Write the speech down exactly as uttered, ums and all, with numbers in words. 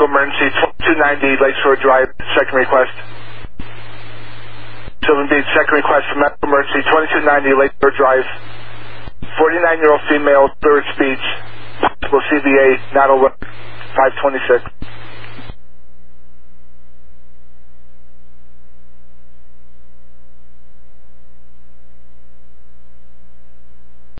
medical emergency, twenty-two ninety Lakeshore Drive, second request. Sylvan Beach, second request for medical emergency, twenty-two ninety Lakeshore Drive. forty-nine-year-old female, third speech, possible C V A, not alert, five twenty-six.